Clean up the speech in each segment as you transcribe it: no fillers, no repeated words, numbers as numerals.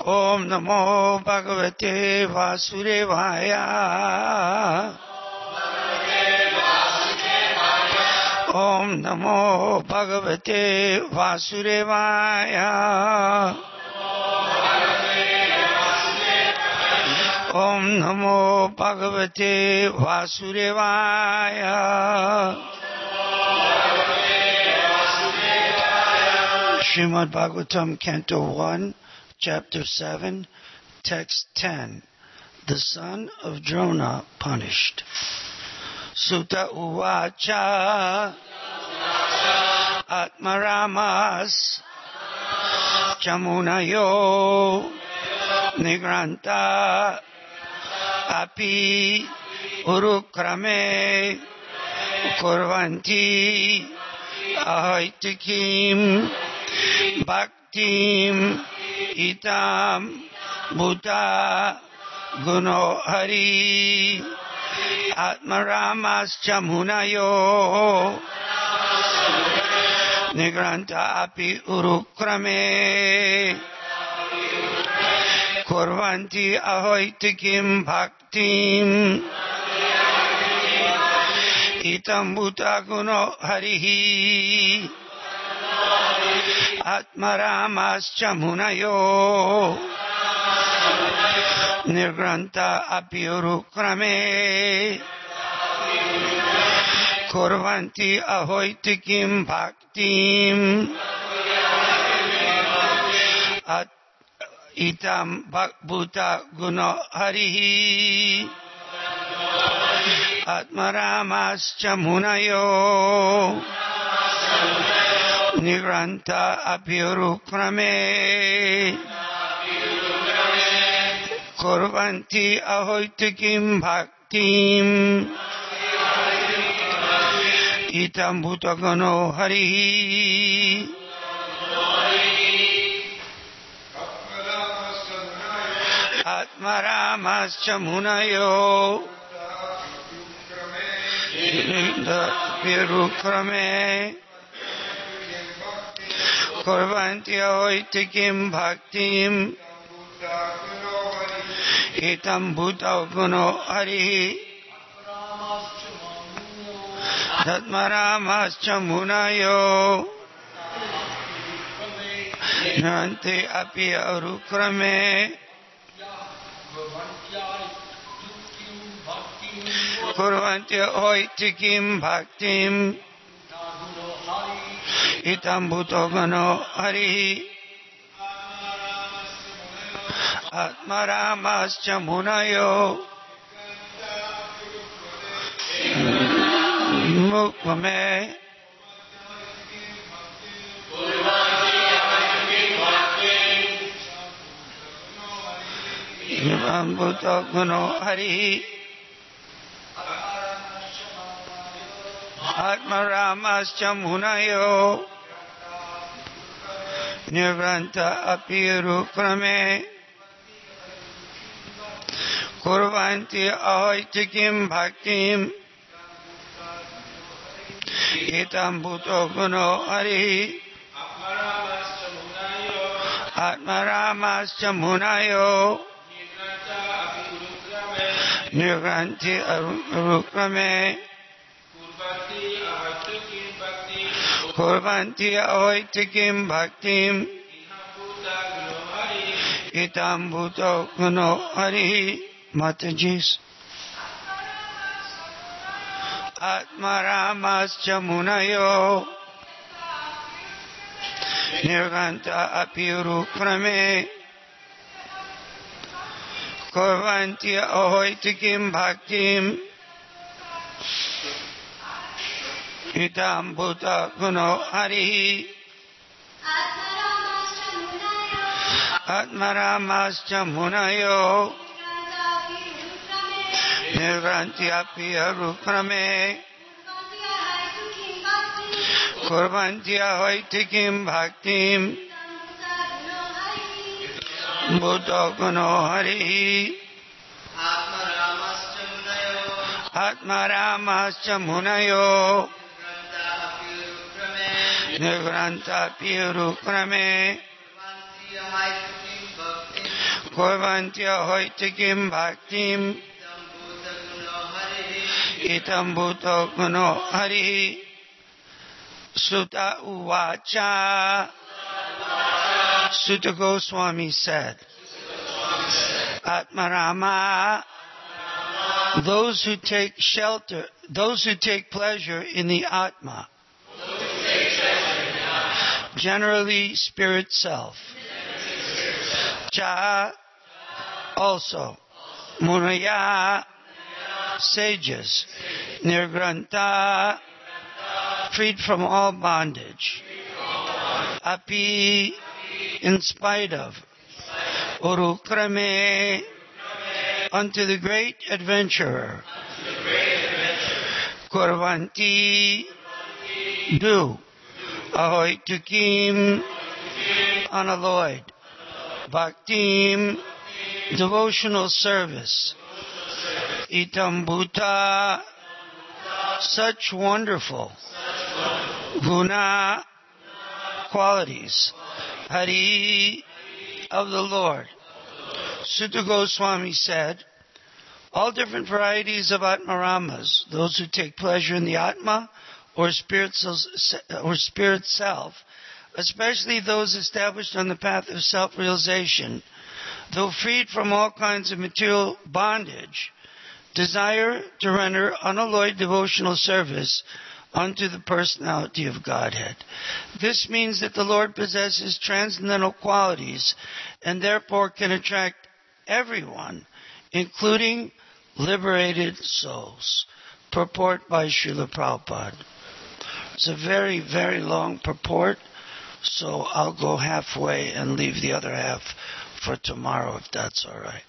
Om Namo Bhagavate Vasudevaya. Om Namo Bhagavate Vasudevaya. Om Namo Bhagavate Vasudevaya. Srimad Bhagavatam, Canto 1, Chapter 7, Text 10. The son of Drona punished. Sutta Uvacha Atmaramas Chamunayo Nigranta Api Urukrame Kurvanti Ahaitikim Bhaktim Itam Bhuta Guno Hari Atmaramas Chamunayo Nigranta Api Urukrame Kurvanti Ahoitikim Bhaktim Itam Bhuta Guno Harihi Atmaramas Chamunayo Nigranta Api Urukrame Kurvanti Ahoitikim Bhaktim Itam Bhuta Guno Harihi Atmaramas Chamunayo Nigranta Api Urukrame Kurvanti Ahoitikim Bhaktim Itam Bhuta Guno Harihi Atmaramas Chamunayo Virukrame Kurvanti Ahoitikim Bhaktim Itam Bhuta Guno Harihi Atmaramas Chamunayo Nanti Api Urukrame Kurvanti Ahoitikim Bhaktim Itam Bhuta Guno Harihi Atmaramas Chamunayo Mukmame Itam Bhuta Guno Harihi Atmaramas Chamunayo Nigranta Api Urukrame Kurvanti Ahoitikim Bhaktim Itam Bhuta Guno Harihi Atmaramas Chamunayo Nigranti Urukrame Kurvanti Ahoitikim Bhaktim Itam Bhuta Guno Harihi. Matajis. Atmaramas Chamunayo Nirganta Api Urukrame Kurvanti Ahoitikim Bhaktim Itam Bhuta Guno Harihi Atmaramas Chamunayo Nirgranti Api Urukrame Kurvanti Ahoitikim Bhaktim Bhuta Guno Harihi Atmaramas Chamunayo Nirgranta Api Urukrame Kurvantya hoitikim bhaktim itam bhuto guno hari. Sutta Uvacha. Sutta Goswami said, Atmarama, those who take pleasure in the Atma, generally spirit self. Cha, also. Munaya, sages. Nirgranta, freed from all bondage. Api, in spite of. Urukrame, unto the great adventurer. Kurvanti, do. Ahoitukim, unalloyed. Bhaktim, devotional service. Itambhuta, such wonderful. Guna, qualities. Hari, of the Lord. Sutta Goswami said, all different varieties of Atmaramas, those who take pleasure in the Atma or spirit self, especially those established on the path of self-realization, though freed from all kinds of material bondage, desire to render unalloyed devotional service unto the personality of Godhead. This means that the Lord possesses transcendental qualities and therefore can attract everyone, including liberated souls. Purport by Srila Prabhupada. It's a very, very long purport, so I'll go halfway and leave the other half for tomorrow, if that's all right.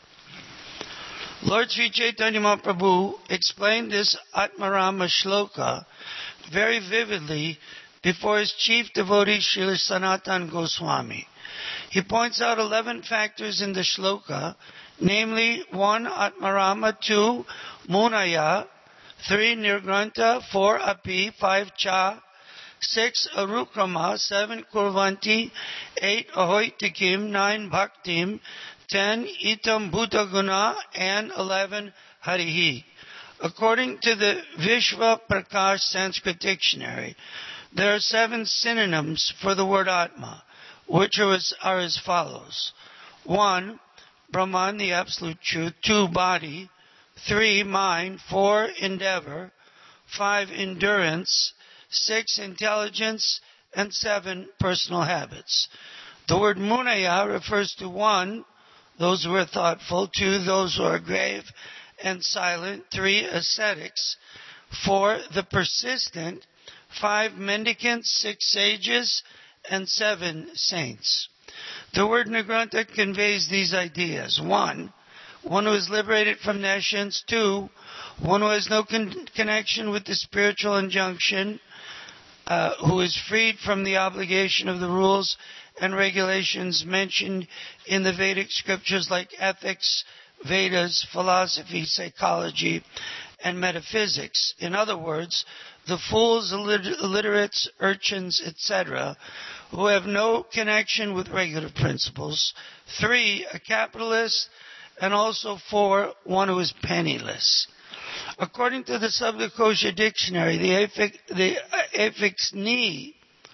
Lord Sri Chaitanya Mahaprabhu explained this Atmarama Shloka very vividly before his chief devotee Srila Sanatana Goswami. He points out 11 factors in the shloka, namely 1. Atmarama, 2. Munaya, 3. Nirgranta, 4. Api, 5. Cha, 6. Arukrama, 7. Kurvanti, 8. Ahoitikim, 9. Bhaktim, 10. Itam Bhutaguna, and 11. Harihi. According to the Vishva Prakash Sanskrit Dictionary, there are 7 synonyms for the word Atma, which are as follows. 1. Brahman, the absolute truth. 2. Body. 3. Mind. 4. Endeavor. 5. Endurance. 6. Intelligence. And 7. Personal habits. The word Munaya refers to 1. Those who are thoughtful. 2. Those who are grave and silent. 3. Ascetics. 4. The persistent. 5. Mendicants. 6. Sages. And 7. Saints. The word Nigranta conveys these ideas. 1. One who is liberated from nescience. 2. One who has no connection with the spiritual injunction, who is freed from the obligation of the rules and regulations mentioned in the Vedic scriptures like ethics, Vedas, philosophy, psychology, and metaphysics. In other words, the fools, illiterates, urchins, etc., who have no connection with regulative principles. 3, a capitalist, and also 4, one who is penniless. According to the Sabdakosha dictionary, the affix ni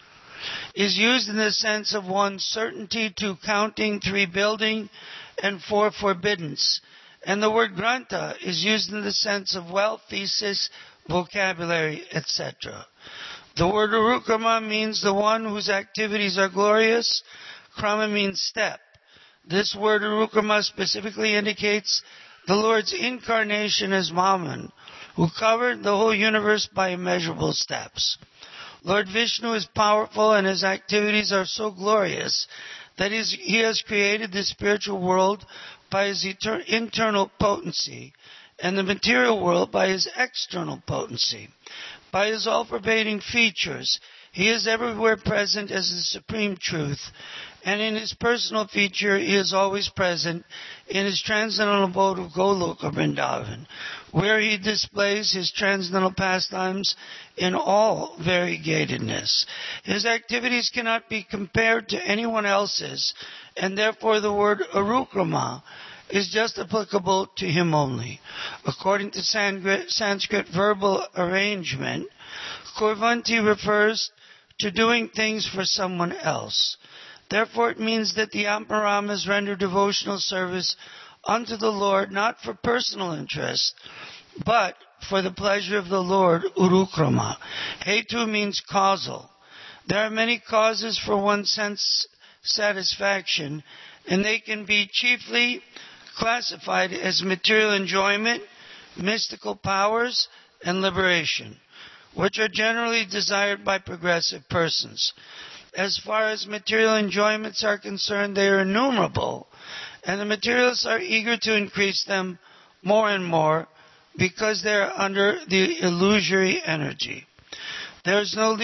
is used in the sense of 1, certainty, 2, counting, 3, building, and 4, forbiddance. And the word granta is used in the sense of wealth, thesis, vocabulary, etc. The word urukrama means the one whose activities are glorious. Krama means step. This word urukrama specifically indicates the Lord's incarnation as Vaman, who covered the whole universe by immeasurable steps. Lord Vishnu is powerful and his activities are so glorious that he has created the spiritual world by his internal potency and the material world by his external potency. By his all-pervading features, he is everywhere present as the supreme truth, And in his personal feature, he is always present in his transcendental abode of Goloka Vrindavan, where he displays his transcendental pastimes in all variegatedness. His activities cannot be compared to anyone else's, and therefore the word Arukrama is just applicable to him only. According to Sanskrit verbal arrangement, Kurvanti refers to doing things for someone else. Therefore it means that the Atmaramas render devotional service unto the Lord not for personal interest, but for the pleasure of the Lord, Urukrama. Hetu means causal. There are many causes for one's sense satisfaction, and they can be chiefly classified as material enjoyment, mystical powers, and liberation, which are generally desired by progressive persons. As far as material enjoyments are concerned, they are innumerable, and the materialists are eager to increase them more and more because they are under the illusory energy. There is no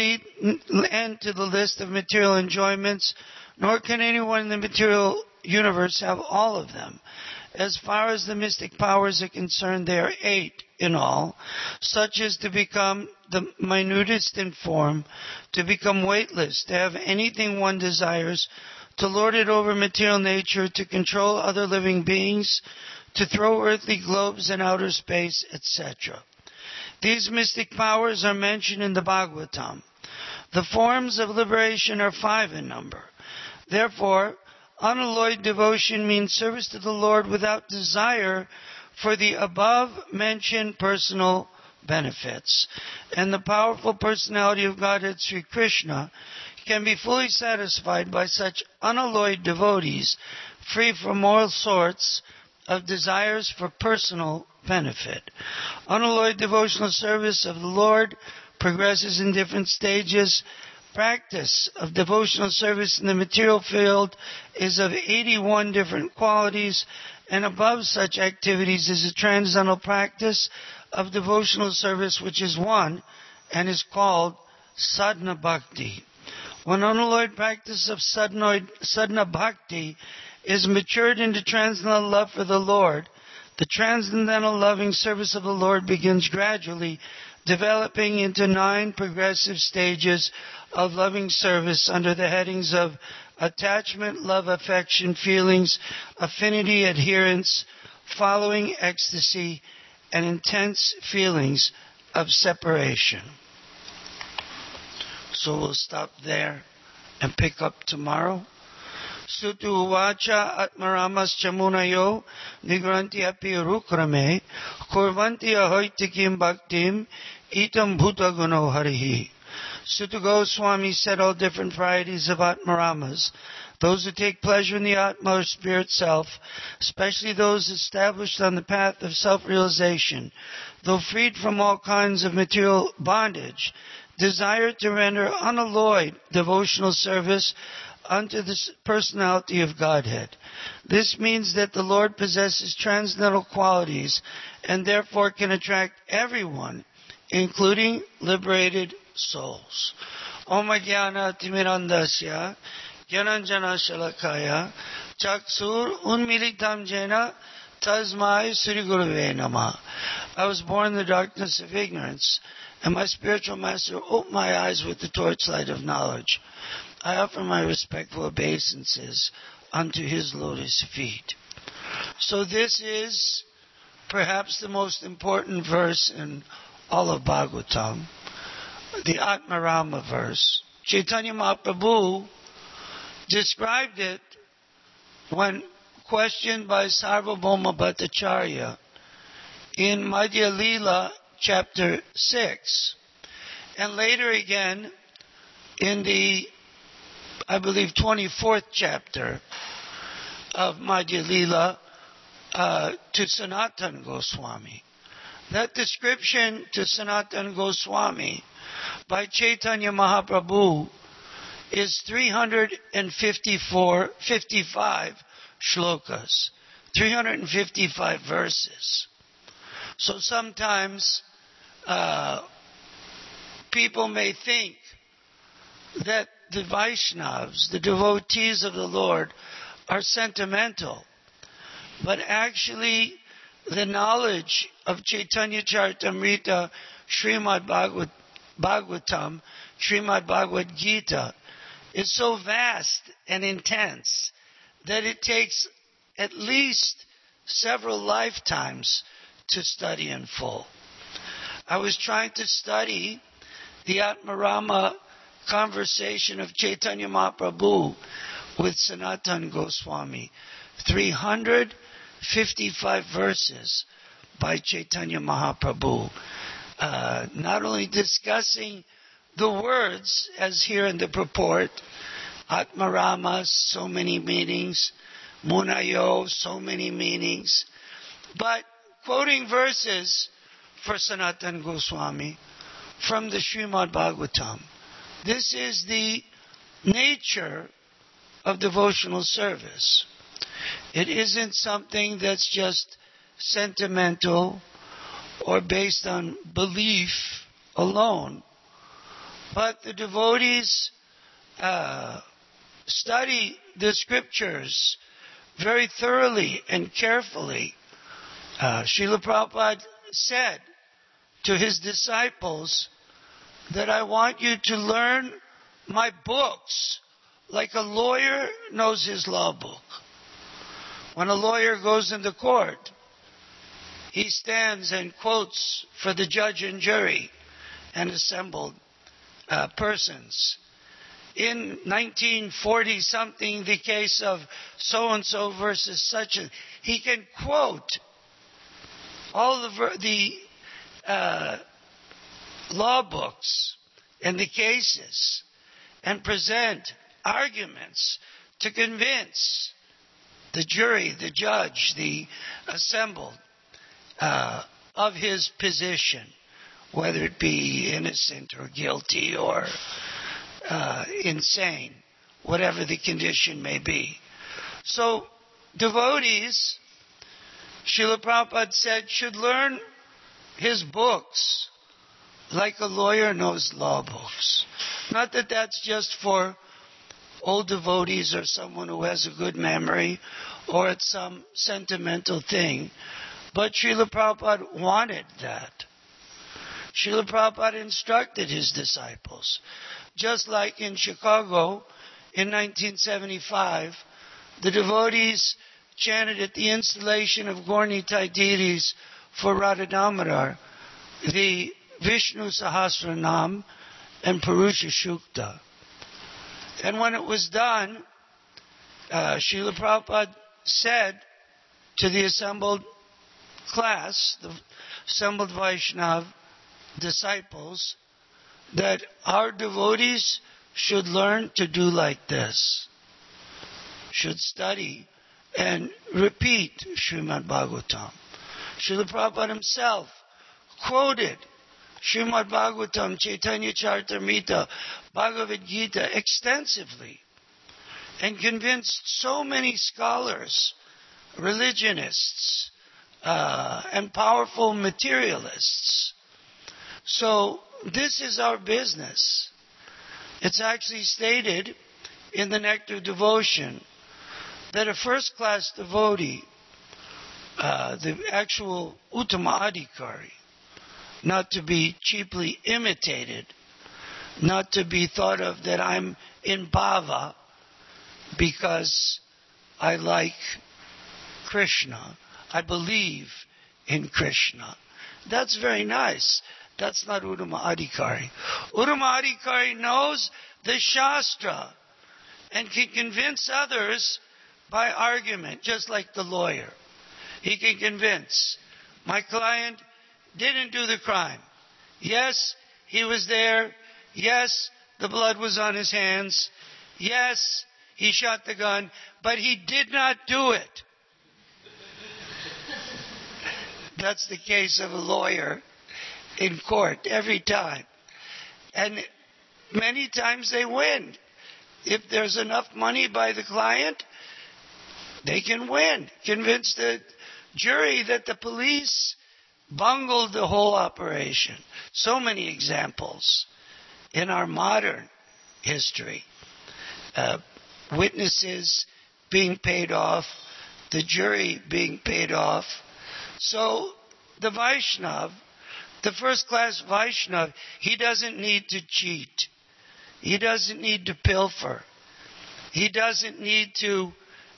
end to the list of material enjoyments, nor can anyone in the material universe have all of them. As far as the mystic powers are concerned, there are 8 in all, such as to become the minutest in form, to become weightless, to have anything one desires, to lord it over material nature, to control other living beings, to throw earthly globes in outer space, etc. These mystic powers are mentioned in the Bhagavatam. The forms of liberation are 5 in number. Therefore, unalloyed devotion means service to the Lord without desire for the above-mentioned personal benefits. And the powerful personality of Godhead Sri Krishna can be fully satisfied by such unalloyed devotees, free from all sorts of desires for personal benefit. Unalloyed devotional service of the Lord progresses in different stages. Practice of devotional service in the material field is of 81 different qualities, and above such activities is a transcendental practice of devotional service, which is one and is called sadhana bhakti. When unalloyed practice of sadhana bhakti is matured into transcendental love for the Lord, the transcendental loving service of the Lord begins gradually developing into 9 progressive stages of loving service under the headings of attachment, love, affection, feelings, affinity, adherence, following, ecstasy, and intense feelings of separation. So we'll stop there and pick up tomorrow. Sutu uvacha atmaramas chamunayo nigranti api rukrame kurvanti ahoitikim bhaktim itam bhuta guno harihi. Suta Goswami said all different varieties of Atmaramas, those who take pleasure in the Atma or spirit self, especially those established on the path of self-realization, though freed from all kinds of material bondage, desire to render unalloyed devotional service unto the personality of Godhead. This means that the Lord possesses transcendental qualities and therefore can attract everyone, including liberated souls. Om Jnana Timirandasya Jnananjana Shalakaya Chaksur Unmilitam Jena Tasmai Sri Gurave Namah. I was born in the darkness of ignorance, and my spiritual master opened my eyes with the torchlight of knowledge. I offer my respectful obeisances unto his lotus feet. So this is perhaps the most important verse in all of Bhagavatam, the Atmarama verse. Chaitanya Mahaprabhu described it when questioned by Sarvabhauma Bhattacharya in Madhya Lila chapter 6, and later again in the, I believe, 24th chapter of Madhya Lila to Sanatana Goswami. That description to Sanatana Goswami by Chaitanya Mahaprabhu is 355 shlokas, 355 verses. So sometimes people may think that the Vaishnavas, the devotees of the Lord, are sentimental. But actually, the knowledge of Chaitanya Charitamrita, Srimad Bhagavatam, Srimad Bhagavad Gita is so vast and intense that it takes at least several lifetimes to study in full. I was trying to study the Atmarama conversation of Chaitanya Mahaprabhu with Sanatana Goswami. 355 verses by Chaitanya Mahaprabhu. Not only discussing the words, as here in the purport, Atmarama, so many meanings, Munayo, so many meanings, but quoting verses for Sanatana Goswami from the Srimad Bhagavatam. This is the nature of devotional service. It isn't something that's just sentimental or based on belief alone, but the devotees study the scriptures very thoroughly and carefully. Srila Prabhupada said to his disciples that I want you to learn my books like a lawyer knows his law book. When a lawyer goes into court, he stands and quotes for the judge and jury and assembled persons. In 1940-something, the case of so-and-so versus such a... He can quote all the law books and the cases and present arguments to convince the jury, the judge, the assembled of his position, whether it be innocent or guilty or insane, whatever the condition may be. So devotees, Srila Prabhupada said, should learn his books like a lawyer knows law books. Not that that's just for old devotees or someone who has a good memory or it's some sentimental thing, but Srila Prabhupada wanted that. Srila Prabhupada instructed his disciples. Just like in Chicago in 1975, the devotees chanted at the installation of Gaura Nitai deities for Radha Damodar the Vishnu Sahasranam and Purusha Shukta. And when it was done, Srila Prabhupada said to the assembled class, the assembled Vaishnava disciples, that our devotees should learn to do like this, should study and repeat Srimad Bhagavatam. Srila Prabhupada himself quoted Srimad Bhagavatam, Chaitanya Charitamrita, Bhagavad Gita extensively and convinced so many scholars, religionists, and powerful materialists. So this is our business. It's actually stated in the Nectar of Devotion that a first-class devotee, the actual Uttama Adhikari, not to be cheaply imitated, not to be thought of that I'm in bhava because I like Krishna, I believe in Krishna. That's very nice. That's not Uttama Adhikari. Uttama Adhikari knows the Shastra and can convince others by argument, just like the lawyer. He can convince, my client didn't do the crime. Yes, he was there. Yes, the blood was on his hands. Yes, he shot the gun, but he did not do it. That's the case of a lawyer in court every time. And many times they win. If there's enough money by the client, they can win. Convince the jury that the police bungled the whole operation. So many examples in our modern history. witnesses being paid off, the jury being paid off. So the Vaishnav, the first-class Vaishnav, he doesn't need to cheat. He doesn't need to pilfer. He doesn't need to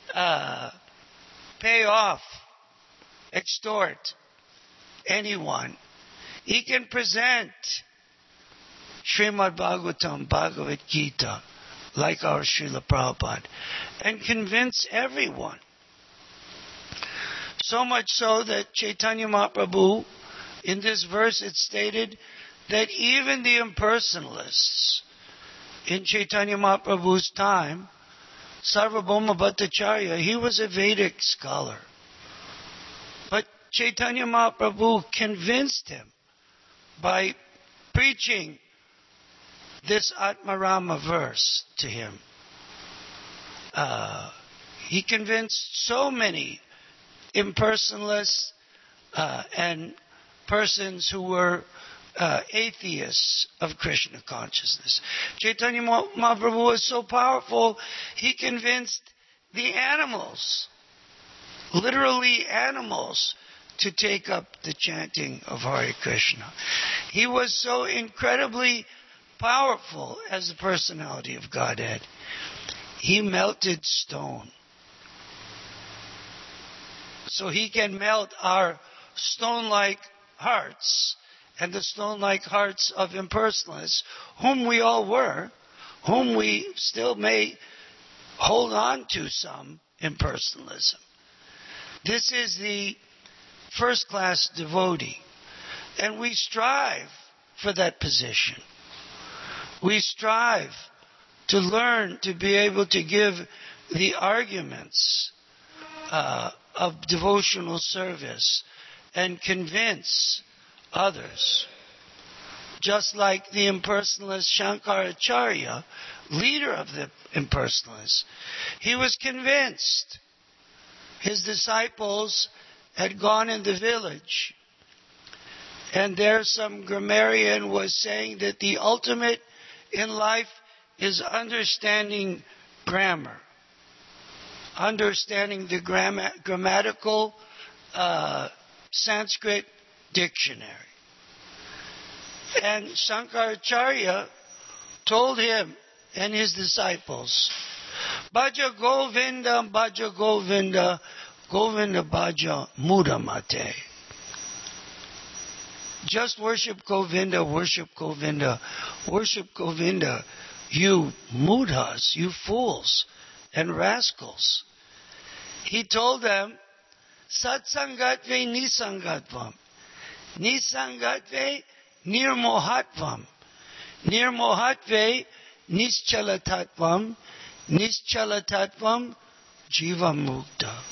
pay off, extort anyone. He can present Srimad Bhagavatam, Bhagavad Gita, like our Srila Prabhupada, and convince everyone. So much so that Chaitanya Mahaprabhu, in this verse it's stated that even the impersonalists in Chaitanya Mahaprabhu's time, Sarvabhauma Bhattacharya, he was a Vedic scholar. But Chaitanya Mahaprabhu convinced him by preaching this Atmarama verse to him. He convinced so many impersonalists and persons who were atheists of Krishna consciousness. Chaitanya Mahaprabhu was so powerful, he convinced the animals, literally animals, to take up the chanting of Hare Krishna. He was so incredibly powerful as the personality of Godhead. He melted stone. So he can melt our stone-like hearts and the stone-like hearts of impersonalists, whom we all were, whom we still may hold on to some impersonalism. This is the first-class devotee, and we strive for that position. We strive to learn to be able to give the arguments of devotional service and convince others. Just like the impersonalist Shankaracharya, leader of the impersonalists, he was convinced. His disciples had gone in the village, and there some grammarian was saying that the ultimate in life is understanding grammar, understanding the grammatical Sanskrit dictionary. And Shankaracharya told him and his disciples, Bhaja Govinda, Bhaja Govinda, Govinda Bhaja Mudamate. Just worship Govinda, worship Govinda, worship Govinda, you mudhas, you fools and rascals. He told them, Satsangatve nisangatvam, nisangatve nirmohatvam, nirmohatve nischalatatvam, nischalatatvam jiva mukta.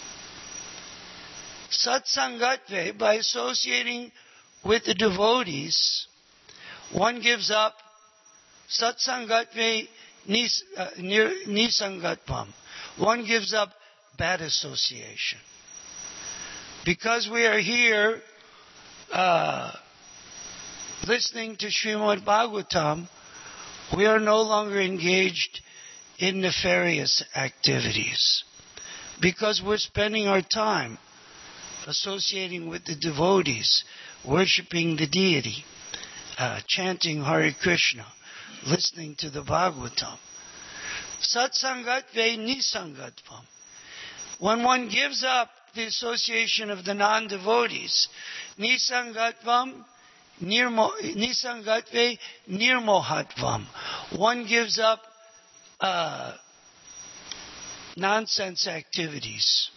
Satsangatve, by associating with the devotees, one gives up satsangatve nisangatvam. One gives up bad association. Because we are here listening to Srimad Bhagavatam, we are no longer engaged in nefarious activities. Because we're spending our time associating with the devotees, worshipping the deity, chanting Hare Krishna, listening to the Bhagavatam. Satsangatve nisangatvam. When one gives up the association of the non-devotees, nisangatvam, nisangatve nirmohatvam. One gives up nonsense activities,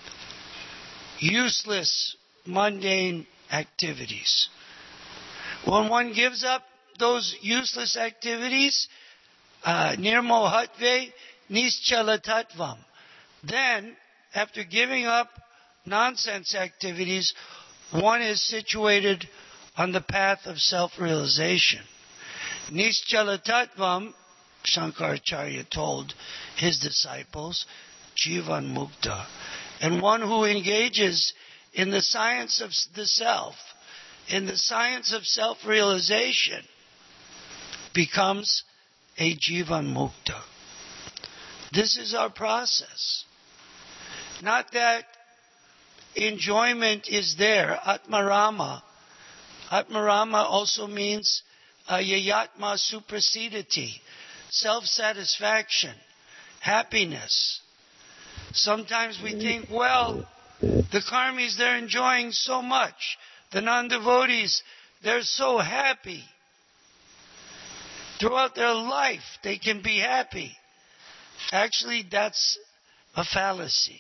useless, mundane activities. When one gives up those useless activities, nirmohatve nischalatatvam, then, after giving up nonsense activities, one is situated on the path of self-realization. Nischalatatvam, Shankaracharya told his disciples, Jivan Mukta. And one who engages in the science of the self, in the science of self-realization, becomes a Jivan Mukta. This is our process. Not that enjoyment is there. Atmarama. Atmarama also means yayatma suprasidati. Self-satisfaction. Happiness. Sometimes we think, well, the karmis, they're enjoying so much. The non-devotees, they're so happy. Throughout their life, they can be happy. Actually, that's a fallacy.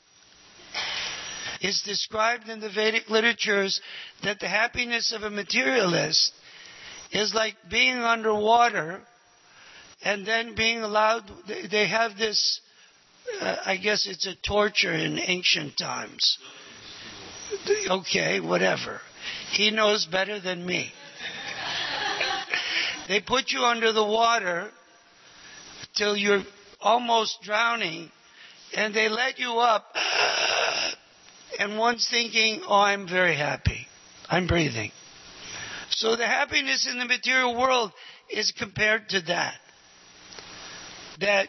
It's described in the Vedic literatures that the happiness of a materialist is like being underwater and then being allowed, they have this, I guess it's a torture in ancient times. Okay, whatever. He knows better than me. They put you under the water till you're almost drowning, and they let you up, and one's thinking, oh, I'm very happy. I'm breathing. So the happiness in the material world is compared to that. That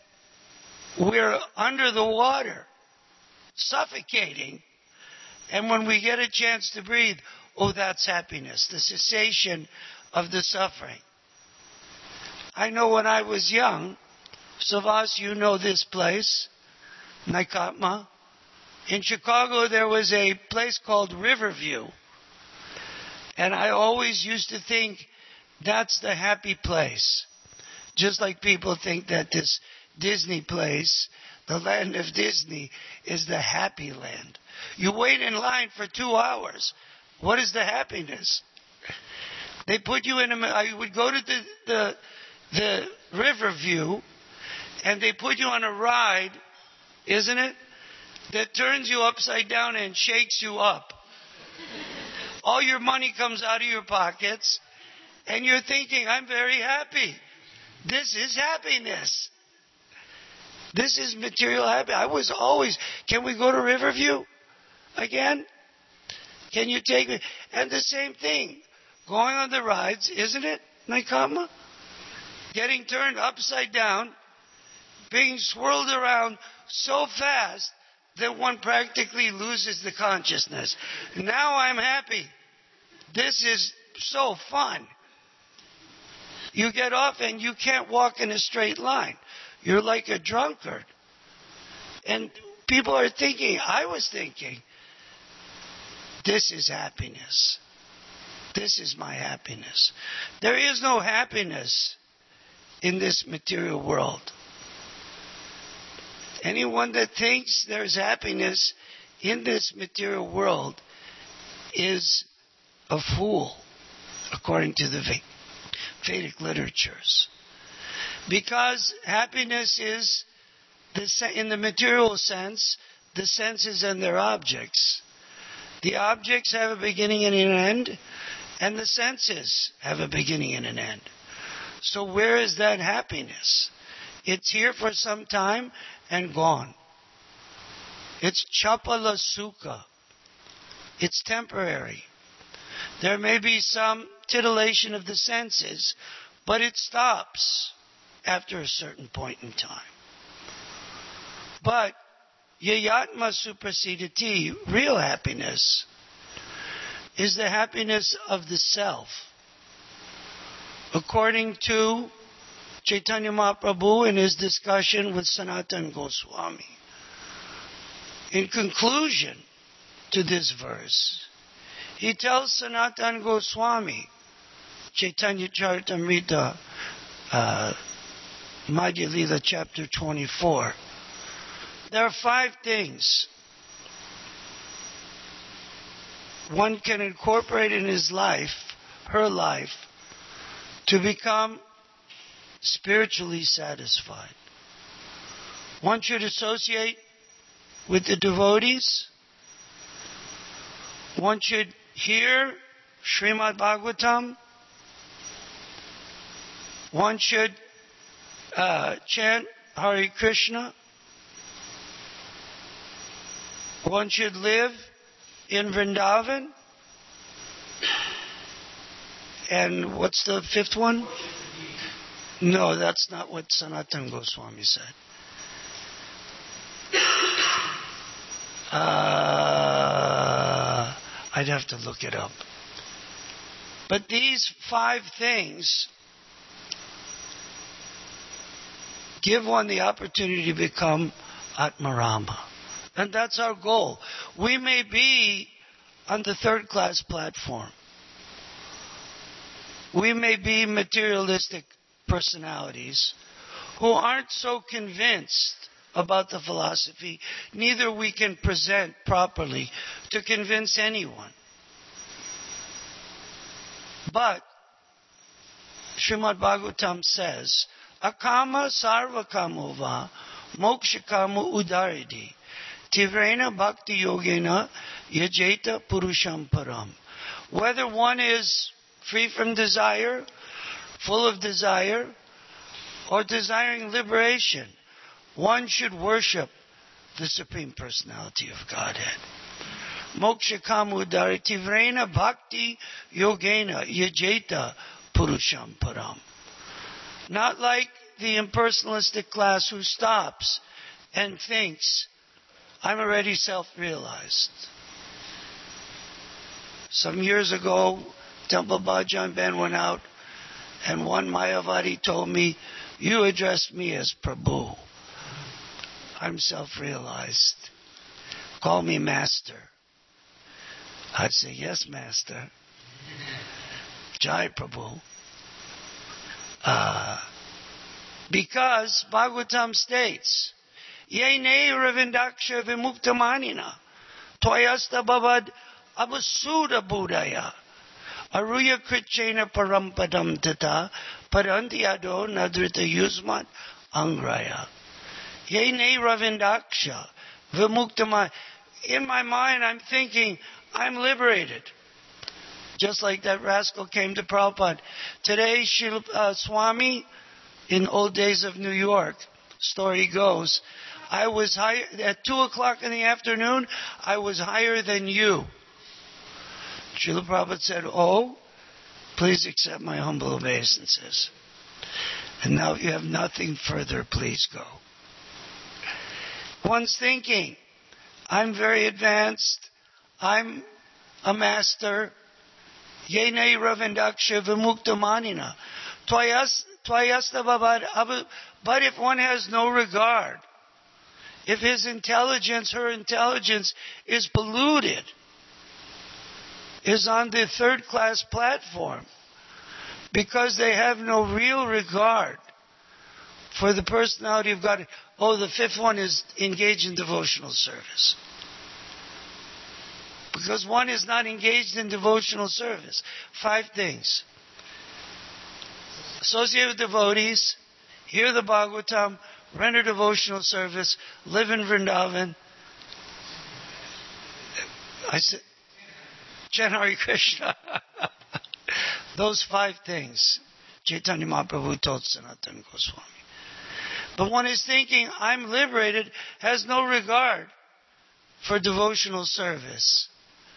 we're under the water, suffocating, and when we get a chance to breathe, oh, that's happiness, the cessation of the suffering. I know when I was young, Savas, you know this place, Naikatma. In Chicago, there was a place called Riverview. And I always used to think that's the happy place. Just like people think that this Disney place, the land of Disney, is the happy land. You wait in line for 2 hours. What is the happiness? They put you in I would go to the Riverview, and they put you on a ride, isn't it? That turns you upside down and shakes you up. All your money comes out of your pockets, and you're thinking, I'm very happy. This is happiness. This is material happiness. I was always, can we go to Riverview again? Can you take me? And the same thing, going on the rides, isn't it, Naikama? Getting turned upside down, being swirled around so fast that one practically loses the consciousness. Now I'm happy. This is so fun. You get off and you can't walk in a straight line. You're like a drunkard. And people are thinking, I was thinking, this is happiness. This is my happiness. There is no happiness in this material world. Anyone that thinks there's happiness in this material world is a fool, according to the Vedic literatures. Because happiness is, in the material sense, the senses and their objects. The objects have a beginning and an end, and the senses have a beginning and an end. So where is that happiness? It's here for some time and gone. It's chapala sukha. It's temporary. There may be some titillation of the senses, but it stops after a certain point in time. But yayatma suprasidati, real happiness, is the happiness of the self. According to Chaitanya Mahaprabhu in his discussion with Sanatana Goswami. In conclusion to this verse, he tells Sanatana Goswami, Chaitanya Charitamrita, Madhya Lila, chapter 24, there are 5 things one can incorporate in his life, her life, to become spiritually satisfied. One should associate with the devotees. One should hear Srimad Bhagavatam. One should chant Hare Krishna. One should live in Vrindavan. And what's the 5th one? No, that's not what Sanatana Goswami said. I'd have to look it up. But these 5 things give one the opportunity to become Atmarama. And that's our goal. We may be on the third-class platform. We may be materialistic personalities who aren't so convinced about the philosophy, neither we can present properly to convince anyone. But Srimad Bhagavatam says, Akama sarva kamova mokshakamu udaridi tivrena bhakti yogena yajeta purusham param. Whether one is free from desire, full of desire, or desiring liberation, one should worship the Supreme Personality of Godhead. Moksha kamudari tivrena bhakti yogena yajeta purusham param. Not like the impersonalistic class who stops and thinks, I'm already self-realized. Some years ago, Temple Bhajan Ben went out, and one Mayavadi told me, you addressed me as Prabhu. I'm self-realized. Call me Master. I'd say, yes, Master. Jai Prabhu. Because Bhagavatam states, Ye ne ravindaksha vimuktamanina, toyasta bavad abasuda budaya, aruya krichena parampadam tata, parantiado nadrita yusmat angraya. Ye ne ravindaksha vimuktamanina. In my mind, I'm thinking, I'm liberated. Just like that rascal came to Prabhupada. Today, Swami, in old days of New York, story goes, I was higher, at 2 o'clock in the afternoon, I was higher than you. Srila Prabhupada said, oh, please accept my humble obeisances. And now if you have nothing further, please go. One's thinking, I'm very advanced, I'm a master, Yene Ravindaksha Vimukta Manina. Twayasta Babad. But if one has no regard, if his intelligence, her intelligence is polluted, is on the third-class platform, because they have no real regard for the personality of God. Oh, the 5th one is engaged in devotional service. Because one is not engaged in devotional service. 5 things. Associate with devotees, hear the Bhagavatam, render devotional service, live in Vrindavan. I said, chant Hare Krishna. Those 5 things Chaitanya Mahaprabhu told Sanatana Goswami. But one is thinking, I'm liberated, has no regard for devotional service.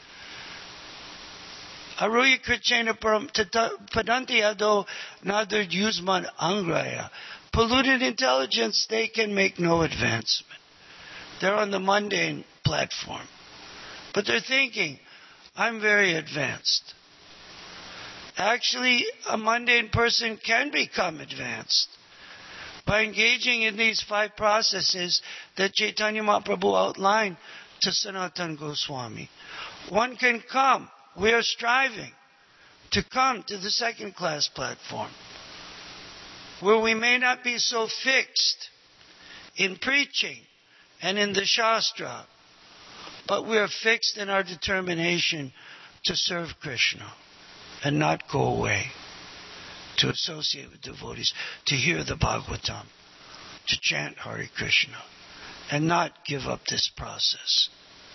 Aruya Krichena Padanti Ado Nadar Yusman Angraya. Polluted intelligence, they can make no advancement. They're on the mundane platform. But they're thinking, I'm very advanced. Actually, a mundane person can become advanced by engaging in these 5 processes that Chaitanya Mahaprabhu outlined to Sanatana Goswami. One can come. We are striving to come to the 2nd-class platform, where we may not be so fixed in preaching and in the Shastra, but we are fixed in our determination to serve Krishna and not go away, to associate with devotees, to hear the Bhagavatam, to chant Hare Krishna, and not give up this process.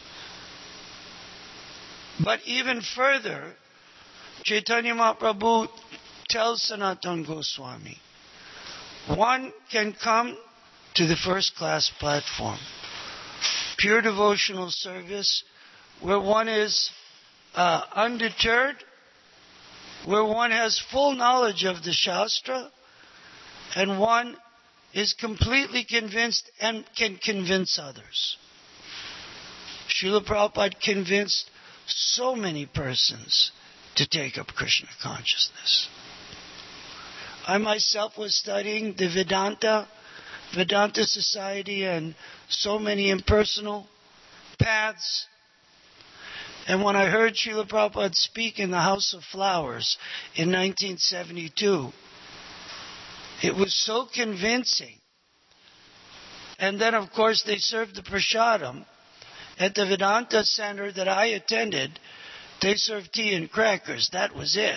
But even further, Chaitanya Mahaprabhu tells Sanatana Goswami, one can come to the 1st-class platform, pure devotional service, where one is undeterred, where one has full knowledge of the Shastra, and one is completely convinced and can convince others. Srila Prabhupada convinced so many persons to take up Krishna consciousness. I myself was studying the Vedanta Society, and so many impersonal paths. And when I heard Srila Prabhupada speak in the House of Flowers in 1972, it was so convincing. And then, of course, they served the prasadam. At the Vedanta Center that I attended, they served tea and crackers. That was it.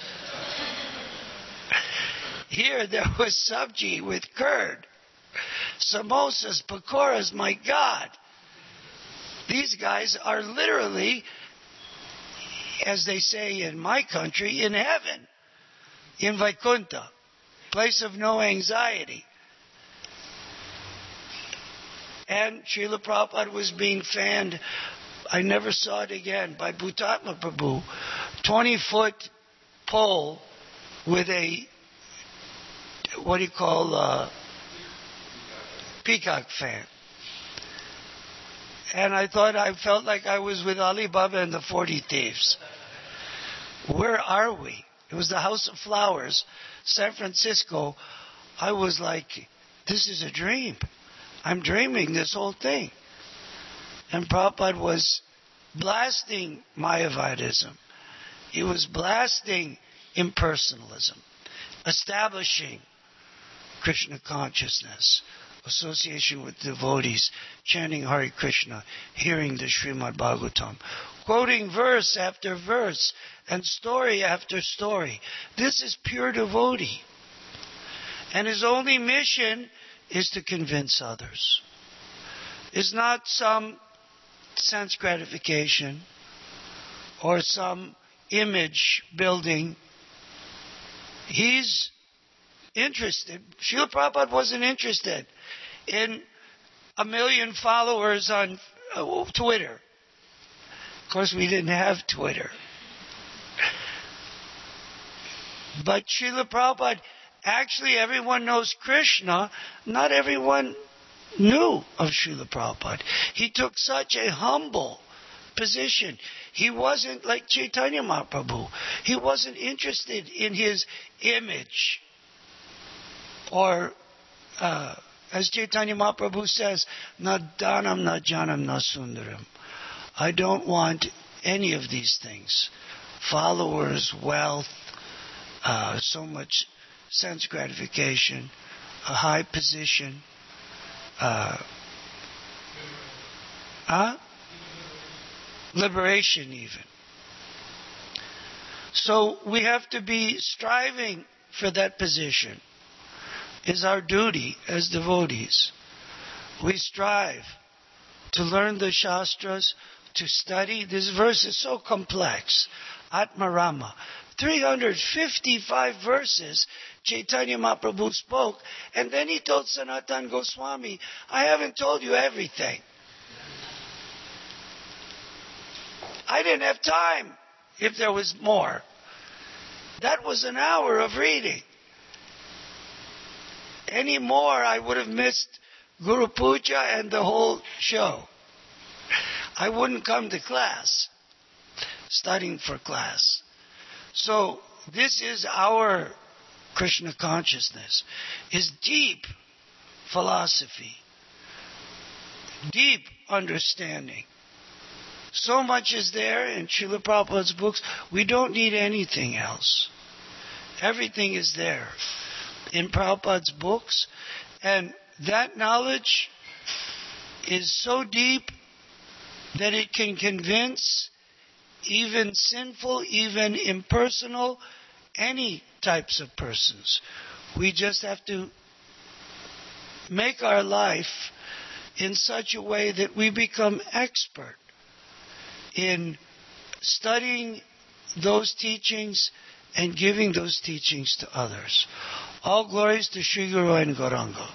Here there was sabji with curd, samosas, pakoras. My God. These guys are literally, as they say in my country, in heaven, in Vaikuntha, place of no anxiety. And Srila Prabhupada was being fanned, I never saw it again, by Bhutatma Prabhu, 20-foot pole with a, what do you call, peacock fan. And I felt like I was with Ali Baba and the 40 Thieves. Where are we? It was the House of Flowers, San Francisco. I was like, this is a dream. I'm dreaming this whole thing. And Prabhupada was blasting Mayavadism. He was blasting impersonalism, establishing Krishna consciousness, association with devotees, chanting Hare Krishna, hearing the Srimad Bhagavatam, quoting verse after verse and story after story. This is pure devotee. And his only mission is to convince others. It's not some sense gratification or some image building. He's interested. Srila Prabhupada wasn't interested in 1 million followers on Twitter. Of course, we didn't have Twitter. But Srila Prabhupada, actually everyone knows Krishna. Not everyone knew of Srila Prabhupada. He took such a humble position. He wasn't like Chaitanya Mahaprabhu. He wasn't interested in his image. Or, as Chaitanya Mahaprabhu says, na dhanam, na janam, na sundaram. I don't want any of these things. Followers, wealth, so much sense gratification, a high position. Liberation even. So we have to be striving for that position. Is our duty as devotees. We strive to learn the Shastras, to study. This verse is so complex. Atmarama. 355 verses Chaitanya Mahaprabhu spoke, and then he told Sanatana Goswami, I haven't told you everything. I didn't have time if there was more. That was an hour of reading. Any more, I would have missed Guru Puja and the whole show. I wouldn't come to class, studying for class. So this is our Krishna consciousness, is deep philosophy, deep understanding. So much is there in Srila Prabhupada's books, we don't need anything else. Everything is there in Prabhupada's books, and that knowledge is so deep that it can convince even sinful, even impersonal, any types of persons. We just have to make our life in such a way that we become expert in studying those teachings and giving those teachings to others. All glories to Sri Guru and Gauranga.